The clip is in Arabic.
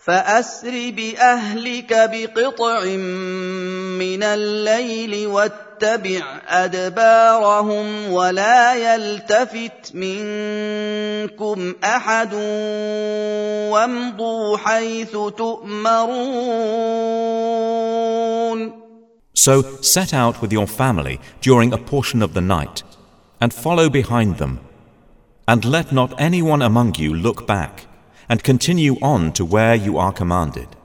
فأسر بأهلك بقطع من الليل واتبع أدبارهم ولا يلتفت منكم أحد وامضوا حيث تؤمرون. So set out with your family during a portion of the night, and follow behind them, and let not anyone among you look back, and continue on to where you are commanded.